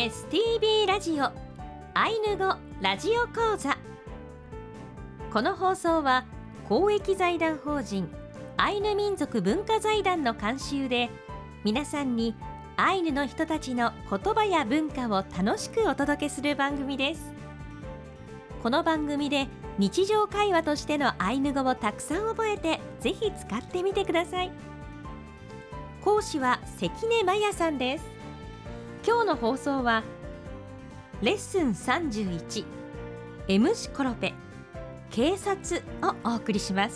STB ラジオアイヌ語ラジオ講座。この放送は公益財団法人アイヌ民族文化財団の監修で、皆さんにアイヌの人たちの言葉や文化を楽しくお届けする番組です。この番組で日常会話としてのアイヌ語をたくさん覚えて、ぜひ使ってみてください。講師は関根真也さんです。今日の放送はレッスン31 M シコロペ警察をお送りします。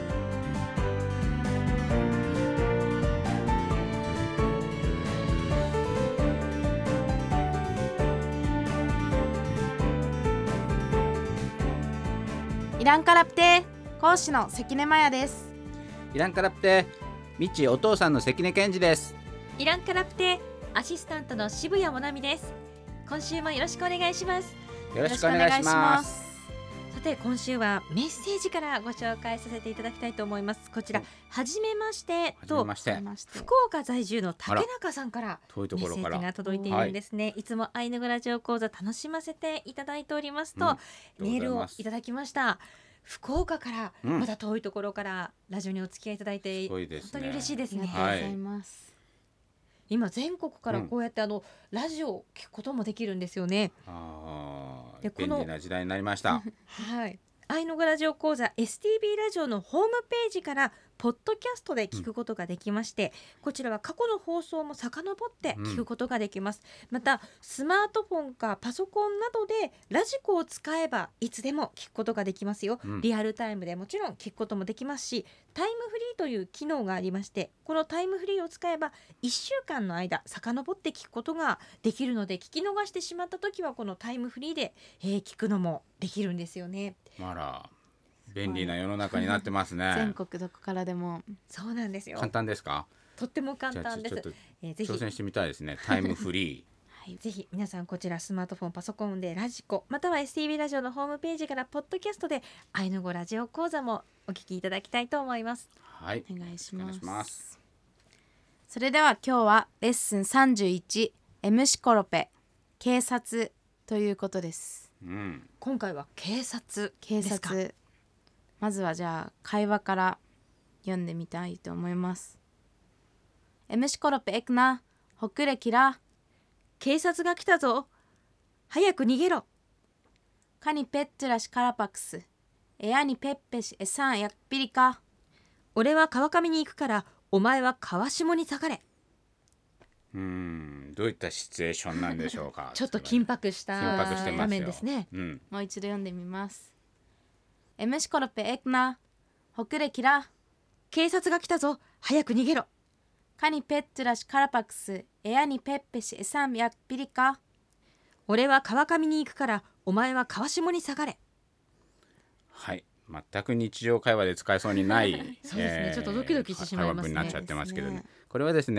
イランカラプテ講師の関根真也です。 イランカラプテみちお父さんの関根健二です。 イランカラプテアシスタントの渋谷もなみです。今週もよろしくお願いします。 よろしくお願いします。 さて、今週はメッセージからご紹介させていただきたいと思います。こちら、はじめましてと福岡在住の竹中さんからメッセージが届いているんですね。いつもアイヌ語ラジオ講座楽しませていただいておりますと、メールをいただきました。福岡からまだ遠いところからラジオにお付き合いいただいて、本当に嬉しいですね。 ありがとうございます。 今全国からこうやってラジオを聞くこともできるんですよね。 便利な時代になりましたはい、アイヌ語ラジオ講座 STB ラジオのホームページからポッドキャストで聞くことができまして、こちらは過去の放送も遡って聞くことができます。またスマートフォンかパソコンなどでラジコを使えばいつでも聞くことができますよ。リアルタイムでもちろん聞くこともできますし、タイムフリーという機能がありまして、このタイムフリーを使えば1週間の間遡って聞くことができるので、聞き逃してしまった時はこのタイムフリーで、聞くのもできるんですよね。 あら、便利な世の中になってますね。 全国どこからでも。 そうなんですよ。 簡単ですか？ とっても簡単です。 ぜひ挑戦してみたいですね。タイムフリー、はい、ぜひ皆さんこちらスマートフォンパソコンでラジコまたは STB ラジオのホームページからポッドキャストでアイヌ語ラジオ講座もお聞きいただきたいと思います。 はい、 お願いします。それでは今日はレッスン31 M シコロペ警察ということです。 今回は警察ですか？ まずはじゃあ会話から読んでみたいと思います。エムシコロペエクナホクレキラ、 警察が来たぞ、早く逃げろ。 カニペットラシカラパクスエヤニペッペシエサンヤッピリカ、 俺は川上に行くからお前は川下に下がれ。 どういったシチュエーションなんでしょうか？ ちょっと緊迫した場面ですね。 もう一度読んでみます。エムシコロペエクナホクレキラ、 警察が来たぞ、早く逃げろ。 カニペットラシカラパクスエヤニペッペシエサンヤッピリカ、 俺は川上に行くからお前は川下に下がれ。 はい、全く日常会話で使えそうにないそうですね、ちょっとドキドキしてしまいますね。 会話文になっちゃってますけどね。これはですね、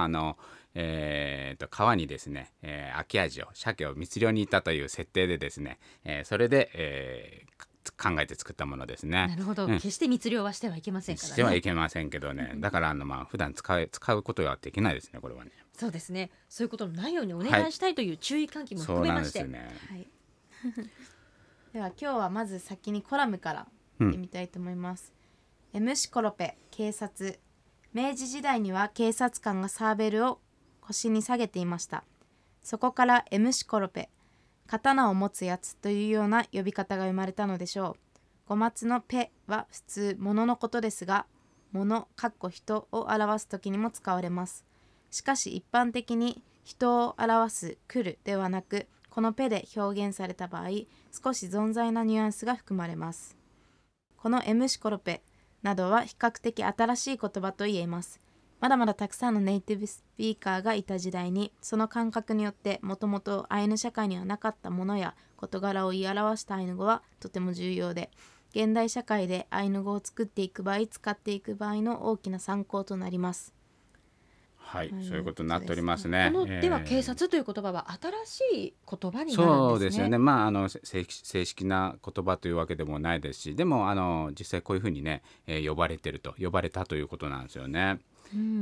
川にですね、アキアジを鮭を密漁に行ったという設定でですね、それで、考えて作ったものですね。 なるほど、決して密漁はしてはいけませんからね。 してはいけませんけどね、だから普段使うことはできないですね、これはね。 そうですね、そういうことのないようにお願いしたいという注意喚起も含めまして、 そうなんですね。 では今日はまず先にコラムから読みたいと思います。エムシコロペ警察。明治時代には警察官がサーベルを腰に下げていました。そこからエムシコロペ、刀を持つやつというような呼び方が生まれたのでしょう。語末のペは普通物のことですが、物人を表す時にも使われます。しかし一般的に人を表す来るではなく、このペで表現された場合、少し存在なニュアンスが含まれます。このエムシコロペなどは比較的新しい言葉と言えます。まだまだたくさんのネイティブスピーカーがいた時代に、その感覚によってもともとアイヌ社会にはなかったものや事柄を言い表したアイヌ語はとても重要で、現代社会でアイヌ語を作っていく場合、使っていく場合の大きな参考となります。 はい、そういうことになっておりますね。 では警察という言葉は新しい言葉になるんですね。 そうですよね。正式な言葉というわけでもないですし、でも実際こういうふうにね、呼ばれたということなんですよね。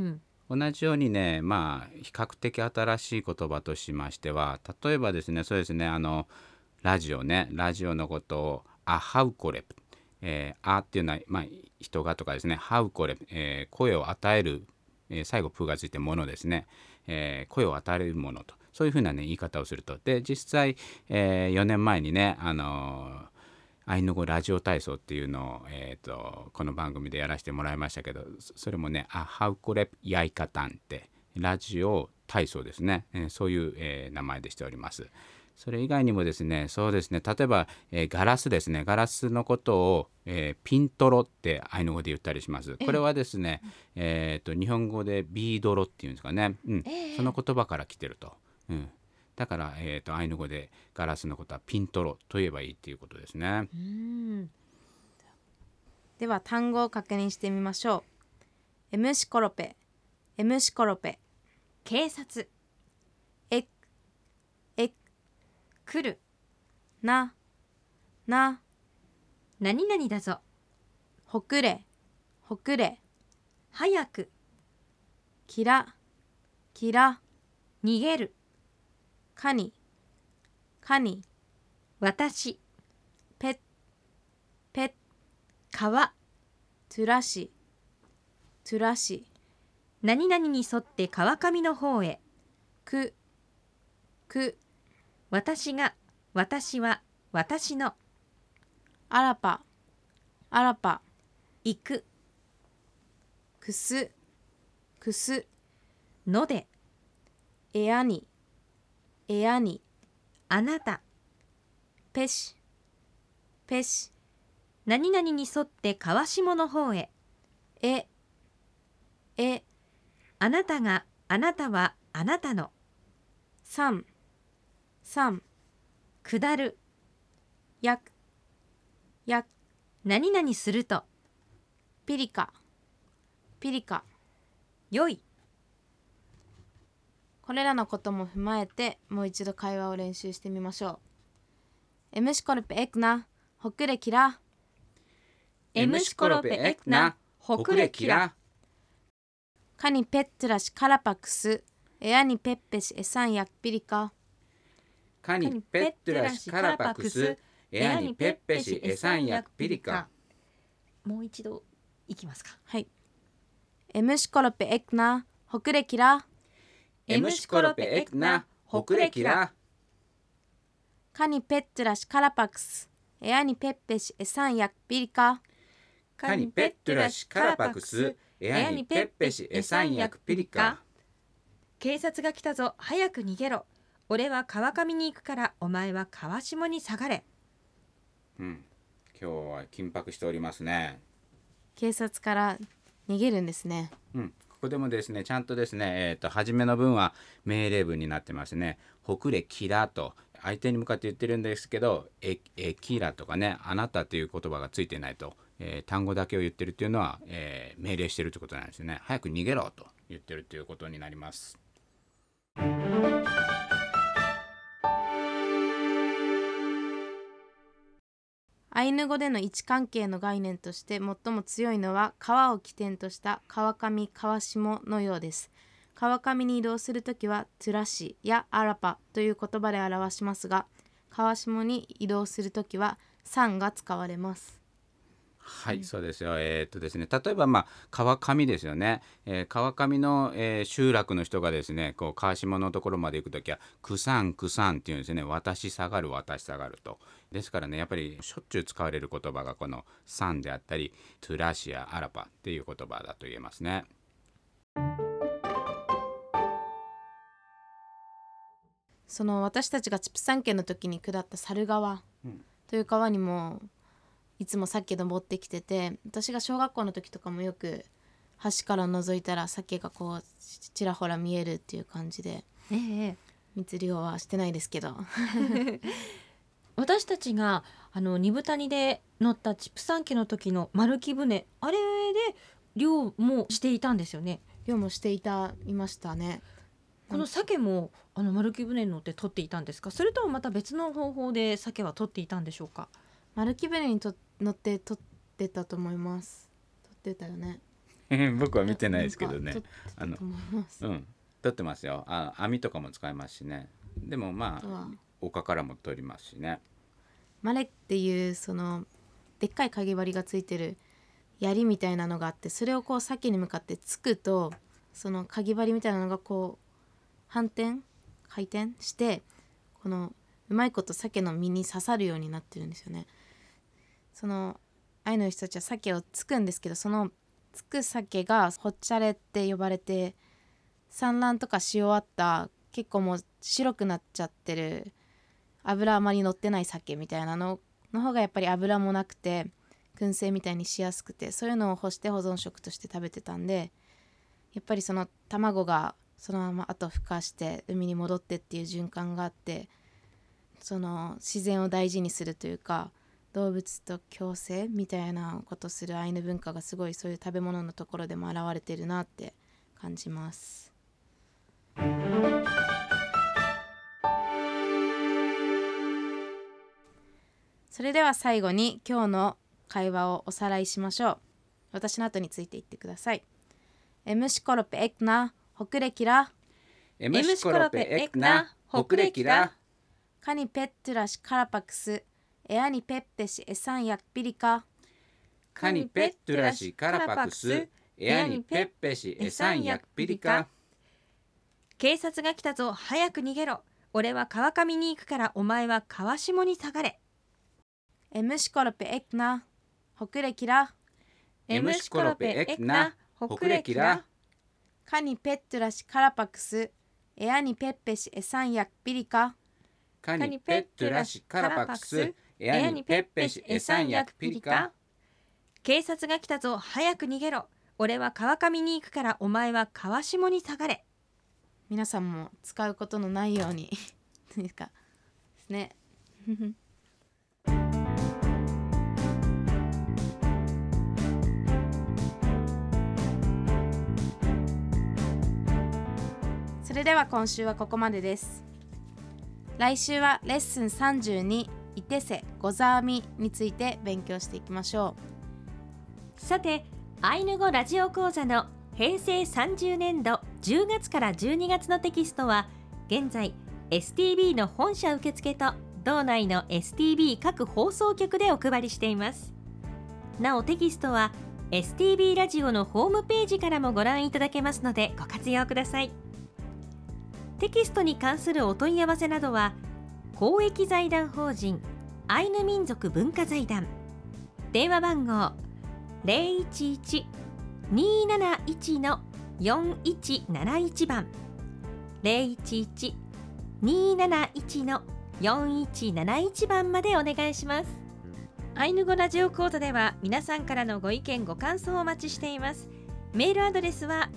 同じようにね、比較的新しい言葉としましては、例えばですね、そうですね、ラジオのことをアハウコレプ、アっていうのは、人がとかですね、ハウコレプ、声を与える、最後プーがついてものですね、声を与えるものと、そういうふうなね言い方をすると。で実際、4年前にねアイヌ語ラジオ体操っていうのを、この番組でやらせてもらいましたけど、それもねアハウコレプヤイカタンってラジオ体操ですね、そういう、名前でしております。それ以外にもですね、そうですね、例えば、ガラスですね、ガラスのことを、ピントロってアイヌ語で言ったりします。これはですね、日本語でビードロっていうんですかね、その言葉から来てると、だから、アイヌ語でガラスのことはピントロと言えばいいっていうことですね。 では単語を確認してみましょう。エムシコロペ、エムシコロペ、 警察、 エ来る、 な何々だぞ、 ほくれ、ほくれ、 早く、 きら、きら、 逃げる、 かに、かに、 私、 ぺ、ぺ、 川、 トゥラシ、トゥラシ、 何々に沿って川上の方へ、 く、く、 私が、私は、私の、 あらぱ、あらぱ、 行く、 くす、くす、 ので、 えやに、えやに、 あなた、 ぺし、ぺし、 何々に沿って川下の方へ、 え、 あなたが、あなたは、あなたの、 さん、さん、 下る、 やく、やく、 何々すると、 ピリカ、ピリカ。 良い、 これらのことも踏まえてもう一度会話を練習してみましょう。エムシコルペエクナ、ほくれきら、 エムシコロペエクナ、ほくれきら、 カニペットラシカラパクス、エアニペッペシエサンヤクピリカ、 カニペットラシカラパクス、エアニペッペシエサンヤクピリカ。 もう一度いきますか。 はい。エムシコロペエクナ、ほくれきら、 エムシコロペエクナ、ほくれきら、 カニペットラシカラパクス、エアニペッペシエサンヤクピリカ、 カニペットラシカラパクス、エアニペッペシエサンヤクピリカ。 警察が来たぞ、早く逃げろ。俺は川上に行くからお前は川下に下がれ。 今日は緊迫しておりますね。 警察から逃げるんですね。 ここでもですね、ちゃんとですね、初めの文は命令文になってますね。ほくれきらと相手に向かって言ってるんですけど、きらとかね、あなたという言葉がついてないと、単語だけを言ってるっていうのは、命令してるってことなんですよね。早く逃げろと言ってるということになります。 アイヌ語での位置関係の概念として最も強いのは川を起点とした川上川下のようです。川上に移動するときはトゥラシやアラパという言葉で表しますが、川下に移動するときはサンが使われます。 はい、そうですよ。ですね、例えば川上ですよね。川上の、集落の人がですね、こう川下のところまで行くときはクサンクサンっていうんですね。私下がる私下がると。ですからね、やっぱりしょっちゅう使われる言葉がこのサンであったりトゥラシやアラパっていう言葉だと言えますね。 その私たちがチプサン家の時に下った猿川という川にもいつも鮭登ってきてて、私が小学校の時とかもよく橋から覗いたら鮭がこうちらほら見えるっていう感じで、密漁はしてないですけど私たちが二部谷で乗ったチプサン家の時の丸木舟、あれで漁もしていたんですよね。 漁もしていましたね。 この鮭も丸木舟に乗って取っていたんですか、それともまた別の方法で鮭は取っていたんでしょうか。 丸木舟に乗って取ってたと思います。取ってたよね。 僕は見てないですけどね。 なんか撮ってたと思います。 撮ってますよ。網とかも使いますしね。でもまあ丘からも撮りますしね。 マレっていうそのでっかいかぎ針がついてる槍みたいなのがあって、それをこう鮭に向かってつくと、そのかぎ針みたいなのがこう回転してこのうまいこと鮭の身に刺さるようになってるんですよね。そのアイヌの人たちは鮭をつくんですけど、そのつく鮭がホッチャレって呼ばれて、産卵とかし終わった結構もう白くなっちゃってる油あまり乗ってない鮭みたいなのの方がやっぱり油もなくて燻製みたいにしやすくて、そういうのを干して保存食として食べてたんで、やっぱりその卵がそのままあと孵化して海に戻ってっていう循環があって、その自然を大事にするというか動物と共生みたいなことするアイヌ文化がすごいそういう食べ物のところでも現れてるなって感じます。それでは最後に今日の会話をおさらいしましょう。私の後についていってください。エムシコロペエクナホクレキラエムシコロペエクナホクレキラカニペットゥラシカラパクスエアニペッペシエサンヤッピリカカニペットゥラシカラパクスエアニペッペシエサンヤッピリカ。 警察が来たぞ、早く逃げろ。俺は川上に行くからお前は川下に下がれ。 エムシコロペエクナホクレキラエムシコロペエクナホクレキラカニペットゥラシカラパクスエアニペッペシエサンヤッピリカカニペットゥラシカラパクスエアニペッペシエサンヤッピリカ。 警察が来たぞ、早く逃げろ。俺は川上に行くからお前は川下に下がれ。 皆さんも使うことのないようにですかですねそれでは今週はここまでです。来週はレッスン32イテセゴザーミについて勉強していきましょう。さて、アイヌ語ラジオ講座の平成30年度10月から12月のテキストは現在 STB の本社受付と道内の STB 各放送局でお配りしています。なおテキストは STB ラジオのホームページからもご覧いただけますのでご活用ください。テキストに関するお問い合わせなどは公益財団法人アイヌ民族文化財団電話番号 011-271-4171 番 011-271-4171 番までお願いします。アイヌ語ラジオ講座では皆さんからのご意見ご感想をお待ちしています。メールアドレスは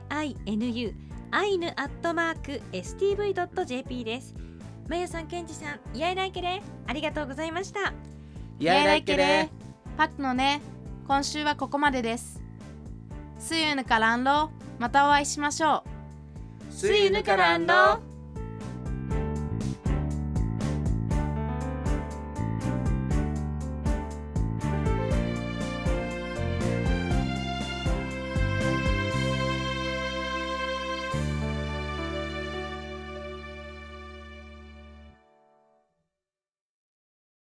ainu@stv.jp です。まやさん、けんじさん、イヤイライケレありがとうございました。 イヤイライケレパクのね、今週はここまでです。See you ぬからんろ、またお会いしましょう。 See you ぬからんろ。